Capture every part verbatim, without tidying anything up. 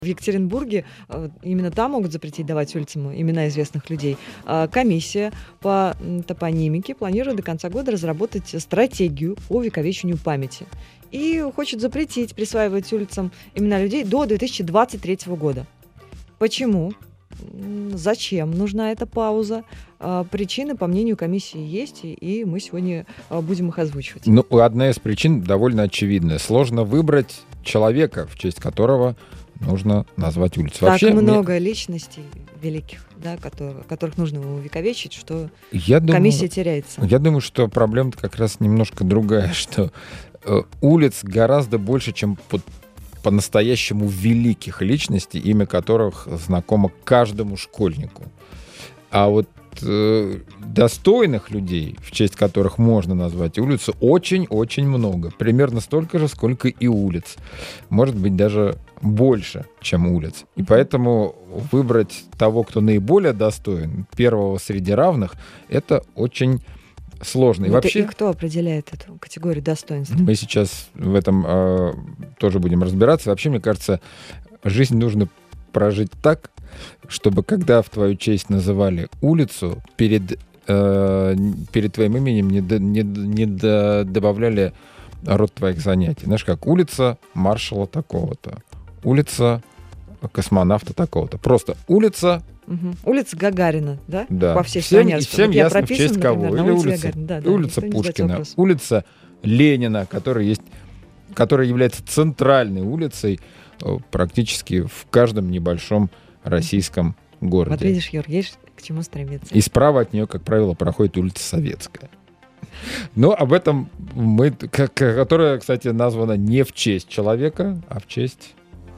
В Екатеринбурге, э, именно там могут запретить давать улицам имена известных людей. А, комиссия по м, топонимике планирует до конца года разработать стратегию по увековечению памяти. И хочет запретить присваивать улицам имена людей до две тысячи двадцать третьего года. Почему? М, Зачем нужна эта пауза? А, Причины, по мнению комиссии, есть, и и мы сегодня а, будем их озвучивать. Ну, одна из причин довольно очевидная. Сложно выбрать человека, в честь которого нужно назвать улицу. Так Вообще, мне- много личностей великих, да, которые- которых нужно увековечить, что я думаю, комиссия теряется. я думаю, что проблема как раз немножко другая, что э, улиц гораздо больше, чем по- по-настоящему великих личностей, имя которых знакомо каждому школьнику. А вот э, достойных людей, в честь которых можно назвать улицу, очень-очень много. Примерно столько же, сколько и улиц. Может быть, даже больше, чем улиц. И Мгм. поэтому выбрать того, кто наиболее достоин, первого среди равных, это очень сложно. И Вот и- вообще... и кто определяет эту категорию достоинства? Мы сейчас в этом э, тоже будем разбираться. Вообще, мне кажется, жизнь нужно прожить так, чтобы когда в твою честь называли улицу, перед, э, перед твоим именем не, до- не, не до- добавляли род твоих занятий. Знаешь, как улица маршала такого-то, улица космонавта такого-то. Просто улица, Мгм. Улица Гагарина, да? да. По всей всем, стране. и Вот всем я ясно, в прописана, честь кого. например, на Или улице улица, Гагарина. Да, да, улица никто не задает Пушкина, вопрос. улица Ленина, который есть, которая является центральной улицей э, практически в каждом небольшом российском городе. Вот видишь, Юр, есть к чему стремиться. И справа от нее, как правило, проходит улица Советская. Но об этом мы, к- к- которая, кстати, названа не в честь человека, а в честь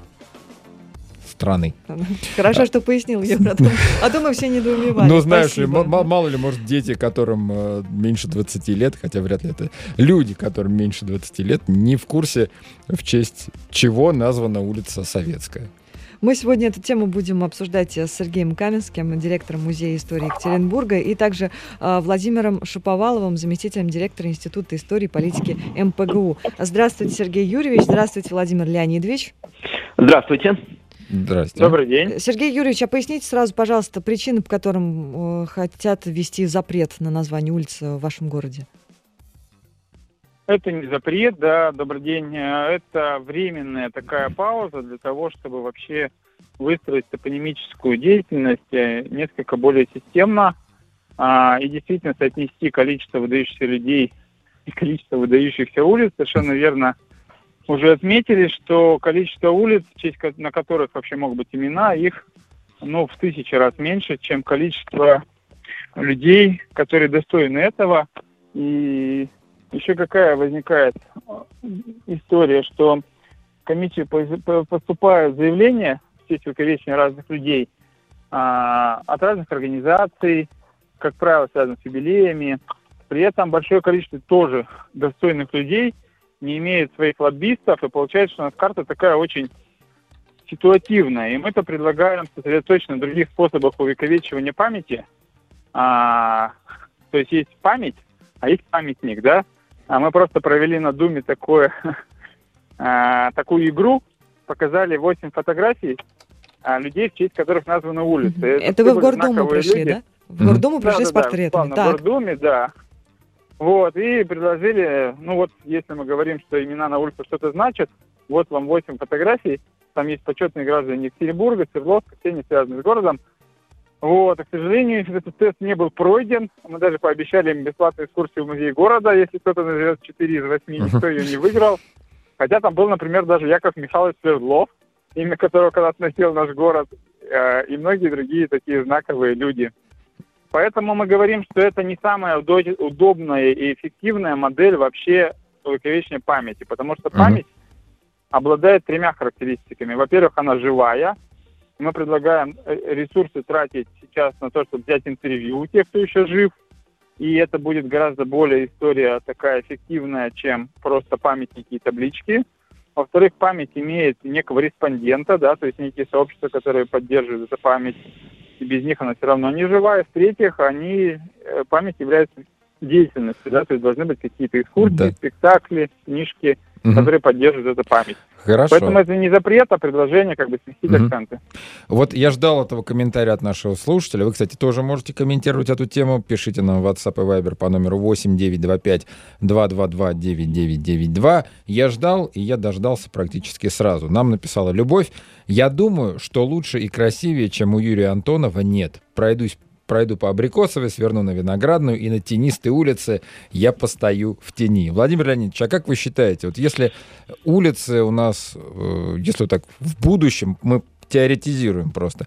страны. Хорошо, что пояснил, Юр, а то, а то мы все недоумевали. Ну, знаешь ли, Спасибо. м- м- мало ли, может, дети, которым э, меньше двадцати лет, хотя вряд ли это люди, которым меньше двадцати лет, не в курсе, в честь чего названа улица Советская. Мы сегодня эту тему будем обсуждать с Сергеем Каменским, директором Музея истории Екатеринбурга, и также а, Владимиром Шаповаловым, заместителем директора Института истории и политики эм пэ гэ у. Здравствуйте, Сергей Юрьевич. Здравствуйте, Владимир Леонидович. Здравствуйте. Здрасте. Добрый день. Сергей Юрьевич, а поясните сразу, пожалуйста, причины, по которым э, хотят ввести запрет на название улицы в вашем городе. Это не запрет, да, добрый день. Э, Это временная такая пауза для того, чтобы вообще выстроить топонимическую деятельность э, несколько более системно а, и действительно соотнести количество выдающихся людей и количество выдающихся улиц. Совершенно верно уже отметили, что количество улиц, в честь ко- на которых вообще могут быть имена, их ну, в тысячи раз меньше, чем количество людей, которые достойны этого. И еще какая возникает э, история, что в комиссию по- по- поступают заявления в честь увековечения разных людей а, от разных организаций, как правило, связанных с юбилеями. При этом большое количество тоже достойных людей не имеет своих лоббистов, и получается, что у нас карта такая очень ситуативная. И мы это предлагаем сосредоточиться на других способах увековечивания памяти. А, то есть есть память, а есть памятник, да? А мы просто провели на Думе такое, а, такую игру, показали восемь фотографий а, людей, в честь которых названы улицы. Мгм. Это вы в были Гордуму знаковые пришли, люди. да? В Мгм. Гордуму пришли Да, с да, да, портретами. в Так. Гордуме, да. Вот, и предложили, ну вот, если мы говорим, что имена на улице что-то значат, вот вам восемь фотографий, там есть почетные граждане Екатеринбурга, Свердловска, все они связаны с городом. Вот, и, к сожалению, этот тест не был пройден. Мы даже пообещали им бесплатную экскурсию в музей города, если кто-то назовет четыре из восьми, никто ее не выиграл. Хотя там был, например, даже Яков Михайлович Свердлов, имя которого когда-то носил наш город, э, и многие другие такие знаковые люди. Поэтому мы говорим, что это не самая удо- удобная и эффективная модель вообще увековечения памяти, потому что Мгм. память обладает тремя характеристиками. Во-первых, она живая. Мы предлагаем э, ресурсы тратить сейчас на то, чтобы взять интервью у тех, кто еще жив, и это будет гораздо более история такая эффективная, чем просто памятники и таблички. Во-вторых, память имеет некого респондента, да, то есть некие сообщества, которые поддерживают эту память, и без них она все равно не живая. В-третьих, они, э, память является деятельностью, да, то есть должны быть какие-то экскурсии, Да. спектакли, книжки угу. которые поддерживают эту память. Хорошо. Поэтому это не запрет, а предложение как бы сместить угу. акценты. Вот я ждал этого комментария от нашего слушателя. Вы, кстати, тоже можете комментировать эту тему. Пишите нам в WhatsApp и Viber по номеру восемь девятьсот двадцать пять двести двадцать два девять девять девять два. Я ждал, и я дождался практически сразу. Нам написала Любовь. Я думаю, что лучше и красивее, чем у Юрия Антонова, нет. Пройдусь Пройду по Абрикосовой, сверну на Виноградную, и на тенистой улице я постою в тени. Владимир Леонидович, а как вы считаете, вот если улицы у нас, если так в будущем, мы теоретизируем просто,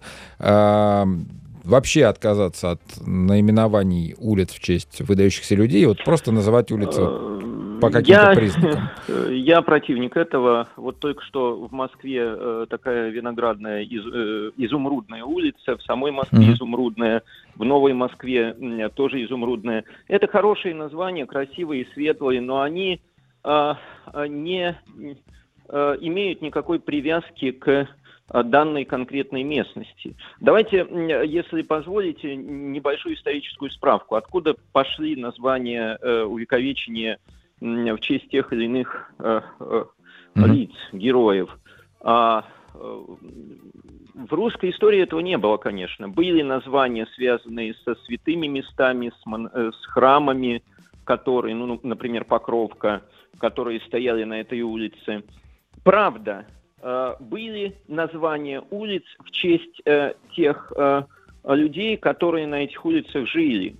вообще отказаться от наименований улиц в честь выдающихся людей, вот просто называть улицы по каким-то я, признакам? Я противник этого. Вот только что в Москве э, такая виноградная из, э, изумрудная улица, в самой Москве mm-hmm. изумрудная, в Новой Москве э, тоже изумрудная. Это хорошие названия, красивые, светлые, но они э, не э, имеют никакой привязки к данной конкретной местности. Давайте, если позволите, небольшую историческую справку. Откуда пошли названия э, увековечения в честь тех или иных э, э, лиц, героев. А, э, в русской истории этого не было, конечно. Были названия, связанные со святыми местами, с, мон, э, с храмами, которые, ну, например, Покровка, которые стояли на этой улице. Правда, э, были названия улиц в честь э, тех э, людей, которые на этих улицах жили.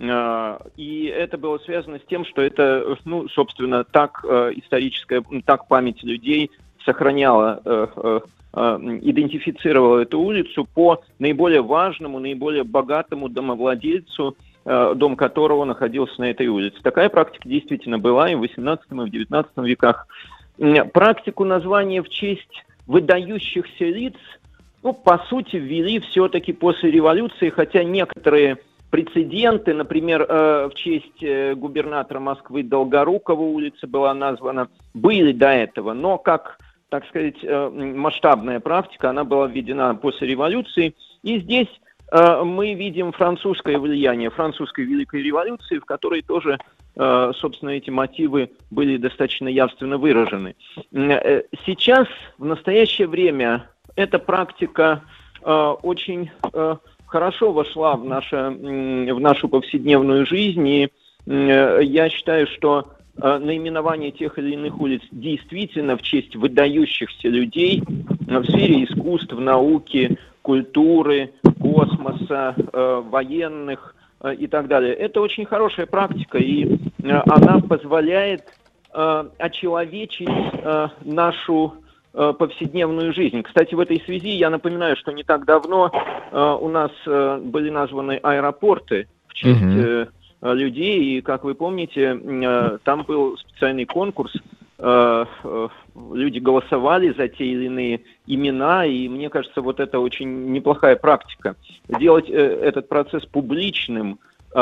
И это было связано с тем, что это, ну, собственно, так э, историческая, так память людей сохраняла, э, э, идентифицировала эту улицу по наиболее важному, наиболее богатому домовладельцу, э, дом которого находился на этой улице. Такая практика действительно была и в восемнадцатом, и в девятнадцатом веках. Практику названия в честь выдающихся лиц, ну, по сути, ввели все-таки после революции, хотя некоторые прецеденты, например, в честь губернатора Москвы Долгорукова улица была названа, были до этого, но как, так сказать, масштабная практика, она была введена после революции. И здесь мы видим французское влияние, французской Великой революции, в которой тоже, собственно, эти мотивы были достаточно явственно выражены. Сейчас, в настоящее время, эта практика очень хорошо вошла в, наше, в нашу повседневную жизнь, и я считаю, что наименование тех или иных улиц действительно в честь выдающихся людей в сфере искусств, науки, культуры, космоса, военных и так далее. Это очень хорошая практика, и она позволяет очеловечить нашу повседневную жизнь. Кстати, в этой связи я напоминаю, что не так давно э, у нас э, были названы аэропорты в честь э, людей, и, как вы помните, э, там был специальный конкурс, э, э, люди голосовали за те или иные имена, и мне кажется, вот это очень неплохая практика. Делать э, этот процесс публичным,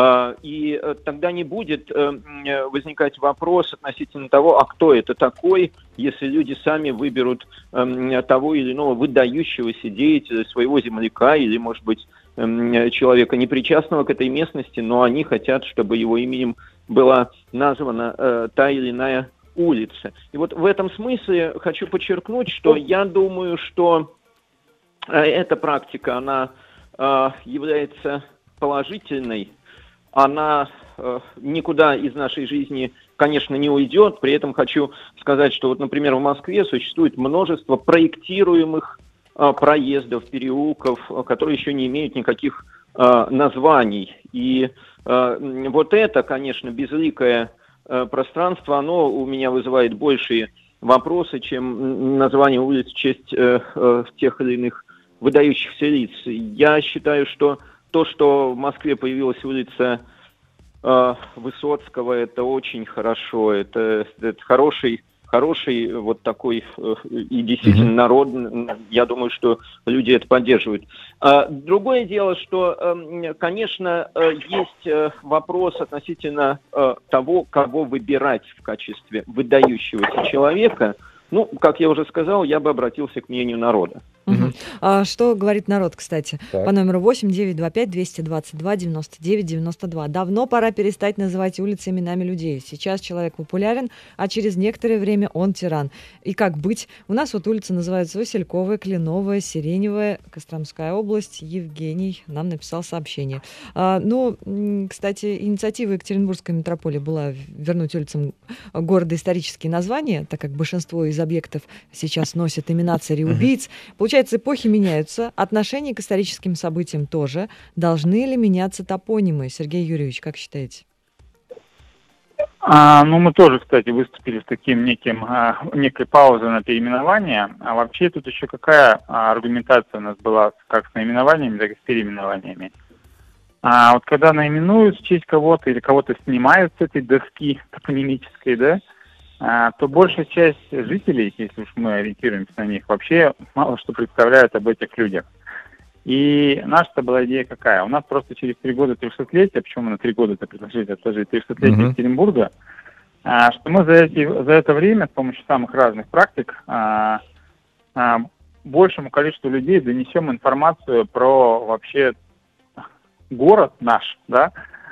и тогда не будет возникать вопрос относительно того, а кто это такой, если люди сами выберут того или иного выдающегося деятеля, своего земляка или, может быть, человека, непричастного к этой местности, но они хотят, чтобы его именем была названа та или иная улица. И вот в этом смысле хочу подчеркнуть, что я думаю, что эта практика, она является положительной, она э, никуда из нашей жизни, конечно, не уйдет. При этом хочу сказать, что, вот, например, в Москве существует множество проектируемых э, проездов, переулков, э, которые еще не имеют никаких э, названий. И э, вот это, конечно, безликое э, пространство, оно у меня вызывает большие вопросы, чем название улиц в честь э, э, тех или иных выдающихся лиц. Я считаю, что то, что в Москве появилась улица э, Высоцкого, это очень хорошо, это, это хороший, хороший вот такой э, и действительно народный, я думаю, что люди это поддерживают. А, другое дело, что, э, конечно, э, есть э, вопрос относительно э, того, кого выбирать в качестве выдающегося человека. Ну, как я уже сказал, я бы обратился к мнению народа. Угу. А что говорит народ, кстати? Так. По номеру восемь девятьсот двадцать пять двести двадцать два девяносто девять девяносто два. Давно пора перестать называть улицы именами людей. Сейчас человек популярен, а через некоторое время он тиран. И как быть? У нас вот улицы называются Васильковая, Кленовая, Сиреневая, Костромская область. Евгений нам написал сообщение. А, ну, кстати, инициатива Екатеринбургской метрополии была вернуть улицам города исторические названия, так как большинство из объектов сейчас носят имена царей-убийц. Получается, эпохи меняются, отношение к историческим событиям тоже. Должны ли меняться топонимы? Сергей Юрьевич, как считаете? А, ну, мы тоже, кстати, выступили с таким неким, а, некой паузой на переименование. А вообще тут еще какая а, аргументация у нас была как с наименованиями, так и с переименованиями. А вот когда наименуют в честь кого-то или кого-то снимают с этой доски топонимической, да, а, то большая часть жителей, если уж мы ориентируемся на них, вообще мало что представляют об этих людях. И наша была идея какая? У нас просто через три года трехсотлетия, почему мы на три года это предложили отложить, трехсотлетие Екатеринбурга, а, что мы за, эти, за это время с помощью самых разных практик а, а, большему количеству людей донесем информацию про вообще город наш, да,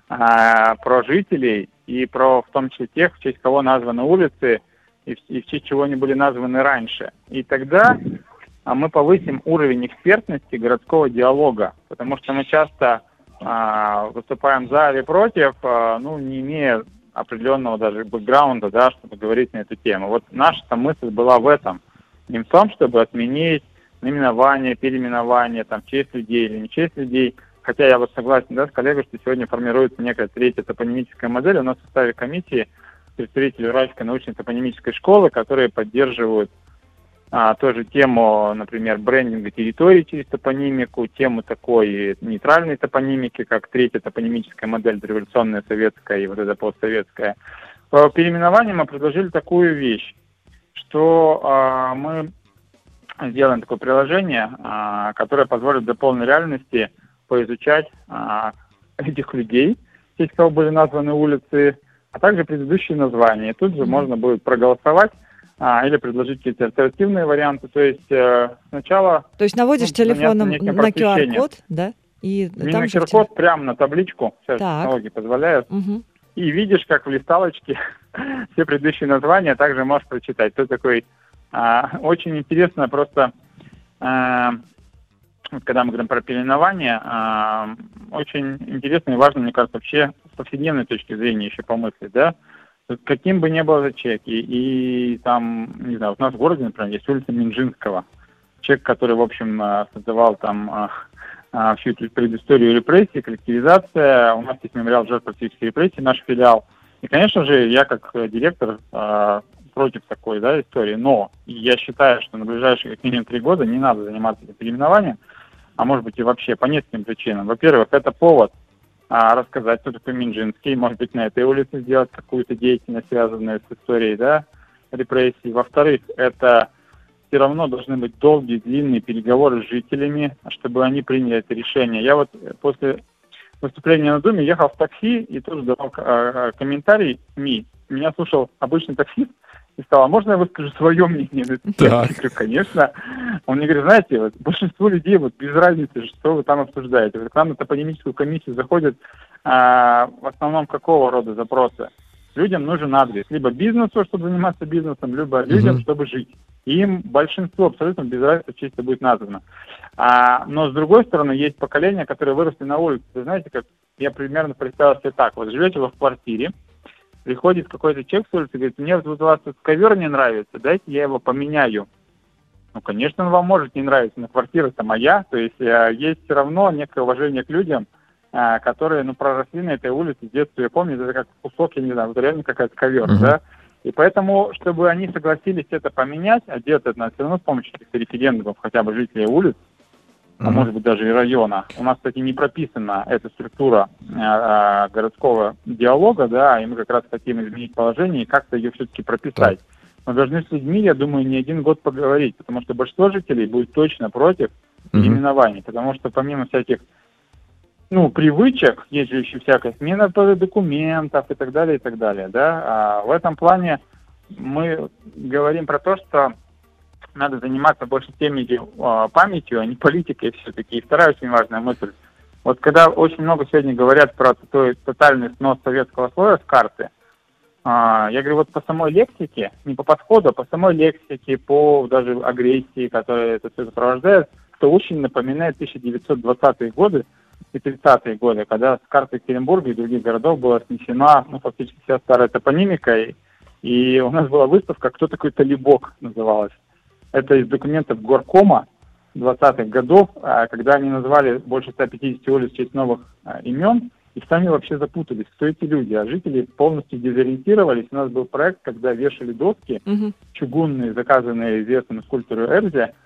а, про жителей и про в том числе тех, в честь кого названы улицы и в, и в честь чего они были названы раньше. И тогда а, мы повысим уровень экспертности городского диалога, потому что мы часто а, выступаем за или против, а, ну, не имея определенного даже бэкграунда, да, чтобы говорить на эту тему. Вот наша мысль была в этом, не в том, чтобы отменить наименование, переименование, там, честь людей или не честь людей. Хотя я вот согласен, да, с коллегой, что сегодня формируется некая третья топонимическая модель. У нас в составе комиссии представители Уральской научной топонимической школы, которые поддерживают а, тоже тему, например, брендинга территорий через топонимику, тему такой нейтральной топонимики, как третья топонимическая модель, революционная советская и вот эта постсоветская. По переименованию мы предложили такую вещь, что а, мы сделаем такое приложение, а, которое позволит до полной реальности поизучать а, этих людей, в честь кого были названы улицы, а также предыдущие названия. И тут же mm-hmm. можно будет проголосовать а, или предложить какие-то альтернативные варианты. То есть э, сначала... То есть наводишь ну, телефоном на ку ар-код, да? И не на ку ар-код, в... прямо на табличку, сейчас так. технологии позволяют, mm-hmm. и видишь, как в листалочке все предыдущие названия также можешь прочитать. То такой а, очень интересно просто... А, когда мы говорим про переименование, э, очень интересно и важно, мне кажется, вообще с повседневной точки зрения еще помыслить, да, каким бы ни был этот человек, и, и там, не знаю, вот у нас в городе, например, есть улица Минжинского, человек, который, в общем, создавал там э, всю эту предысторию репрессий, коллективизация, у нас есть мемориал жертв политических репрессий, наш филиал, и, конечно же, я как директор э, против такой, да, истории, но я считаю, что на ближайшие как минимум три года не надо заниматься этим переименованием, а может быть и вообще по нескольким причинам. Во-первых, это повод а, рассказать, кто такой Минжинский, может быть, на этой улице сделать какую-то деятельность, связанную с историей, да, репрессий. Во-вторых, это все равно должны быть долгие, длинные переговоры с жителями, чтобы они приняли это решение. Я вот после выступления на Думе ехал в такси и тоже давал а, комментарий СМИ. Меня слушал обычный таксист, и сказала, можно я выскажу свое мнение? Я говорю, конечно. Он мне говорит, знаете, вот, большинство людей вот без разницы, что вы там обсуждаете. Вот, к нам на топонимическую комиссию заходят а, в основном какого рода запросы? Людям нужен адрес. Либо бизнесу, чтобы заниматься бизнесом, либо людям, mm-hmm. чтобы жить. И им большинство абсолютно без разницы, в честь будет названо. А, но с другой стороны, есть поколения, которые выросли на улице. Вы знаете, как я примерно представил себе так. Вот живете вы в квартире, приходит какой-то человек с улицы и говорит, мне вот у вас тут ковер не нравится, дайте я его поменяю. Ну, конечно, он вам может не нравиться, но квартира-то моя, то есть есть все равно некое уважение к людям, которые, ну, проросли на этой улице с детства, я помню, это как кусок, я не знаю, вот реально какая-то ковер, uh-huh. да, и поэтому, чтобы они согласились это поменять, а делать это надо все равно с помощью каких-то референдумов, хотя бы жителей улиц, а uh-huh. может быть даже и района. У нас, кстати, не прописана эта структура э, городского диалога, да, и мы как раз хотим изменить положение и как-то ее все-таки прописать. Uh-huh. Мы должны с людьми, я думаю, не один год поговорить, потому что большинство жителей будет точно против переименований, uh-huh. потому что помимо всяких, ну, привычек, есть же еще всякая смена документов и так далее, и так далее, да, а в этом плане мы говорим про то, что надо заниматься больше темой э, памятью, а не политикой все-таки. И вторая очень важная мысль. Вот когда очень много сегодня говорят про той, тотальный снос советского слоя с карты, а, я говорю, вот по самой лексике, не по подходу, а по самой лексике, по даже агрессии, которая это все сопровождает, то очень напоминает тысяча девятьсот двадцатые годы и тридцатые годы, когда с карты Екатеринбурга и других городов была снесена, ну, фактически вся старая топонимика, и, и у нас была выставка «Кто такой Талибок» называлась. Это из документов горкома двадцатых годов, когда они назвали больше ста пятидесяти улиц в честь новых имен, и сами вообще запутались, кто эти люди. А жители полностью дезориентировались. У нас был проект, когда вешали доски, угу. чугунные, заказанные известным скульптору Эльзе,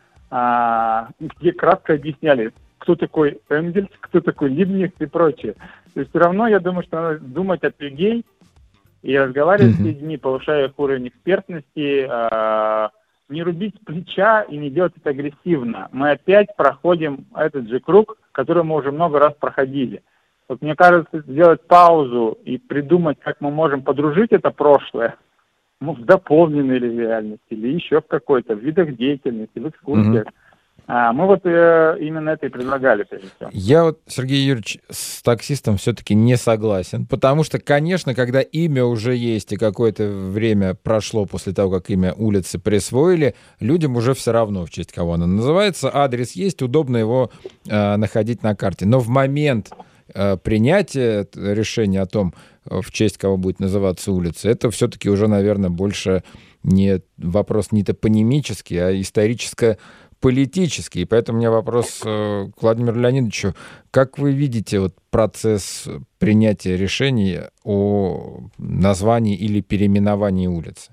а, где кратко объясняли, кто такой Энгельс, кто такой Либниц и прочее. То есть все равно, я думаю, что надо думать от людей и разговаривать угу. с людьми, повышая их уровень экспертности, а, не рубить с плеча и не делать это агрессивно. Мы опять проходим этот же круг, который мы уже много раз проходили. Вот мне кажется, сделать паузу и придумать, как мы можем подружить это прошлое, ну, в дополненной реальности или еще в какой-то, в видах деятельности, в экскурсиях. Mm-hmm. А, мы вот э, именно это и предлагали прежде всего. Я вот, Сергей Юрьевич, с таксистом все-таки не согласен, потому что, конечно, когда имя уже есть и какое-то время прошло после того, как имя улицы присвоили, людям уже все равно, в честь кого она называется, адрес есть, удобно его э, находить на карте. Но в момент принятие решения о том, в честь кого будет называться улица, это все-таки уже, наверное, больше не вопрос не топонимический, а историческо-политический. И поэтому у меня вопрос к Владимиру Леонидовичу. Как вы видите вот процесс принятия решений о названии или переименовании улицы?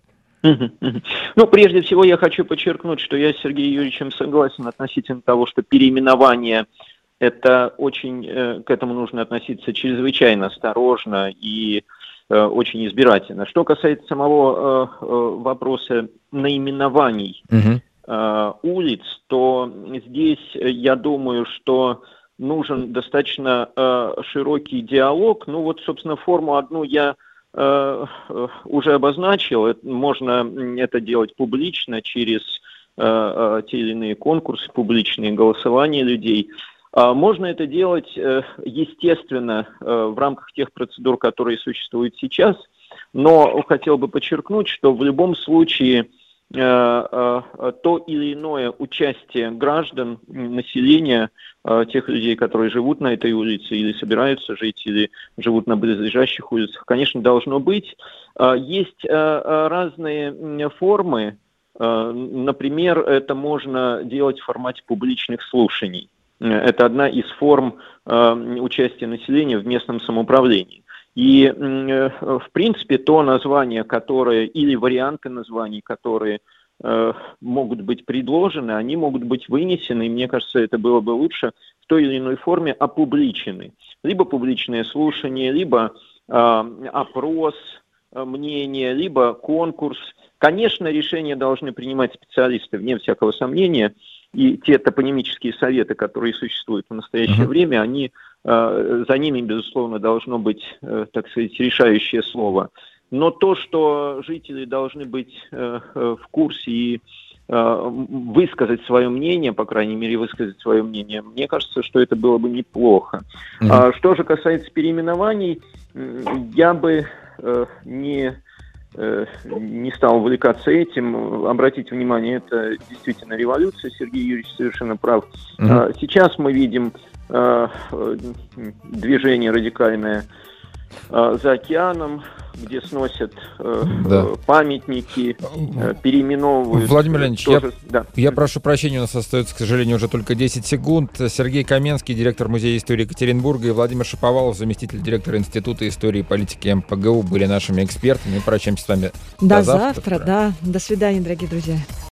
Ну, прежде всего, я хочу подчеркнуть, что я с Сергеем Юрьевичем согласен относительно того, что переименование это очень, к этому нужно относиться чрезвычайно осторожно и э, очень избирательно. Что касается самого э, вопроса наименований uh-huh. э, улиц, то здесь я думаю, что нужен достаточно э, широкий диалог. Ну вот, собственно, форму одну я э, уже обозначил. Можно это делать публично через э, те или иные конкурсы, публичные голосования людей. Можно это делать, естественно, в рамках тех процедур, которые существуют сейчас, но хотел бы подчеркнуть, что в любом случае то или иное участие граждан, населения, тех людей, которые живут на этой улице или собираются жить, или живут на близлежащих улицах, конечно, должно быть. Есть разные формы, например, это можно делать в формате публичных слушаний. Это одна из форм э, участия населения в местном самоуправлении. И, э, в принципе, то название, которое, или варианты названий, которые э, могут быть предложены, они могут быть вынесены, и мне кажется, это было бы лучше, в той или иной форме опубличены. Либо публичное слушание, либо э, опрос э, мнения, либо конкурс. Конечно, решения должны принимать специалисты, вне всякого сомнения. И те топонимические советы, которые существуют в настоящее uh-huh. время, они, э, за ними, безусловно, должно быть, э, так сказать, решающее слово. Но то, что жители должны быть э, э, в курсе и э, высказать свое мнение, по крайней мере, высказать свое мнение, мне кажется, что это было бы неплохо. Uh-huh. А, что же касается переименований, я бы э, не... не стал увлекаться этим. Обратите внимание, это действительно революция, Сергей Юрьевич совершенно прав. Mm-hmm. Сейчас мы видим движение радикальное за океаном, где сносят да. памятники, переименовывают. Владимир Леонидович, тоже, я, да. я прошу прощения, у нас остается, к сожалению, уже только десять секунд. Сергей Каменский, директор Музея истории Екатеринбурга, и Владимир Шаповалов, заместитель директора Института истории и политики эм пэ гэ у, были нашими экспертами. Мы прощаемся с вами до, до завтра. завтра. Да. До свидания, дорогие друзья.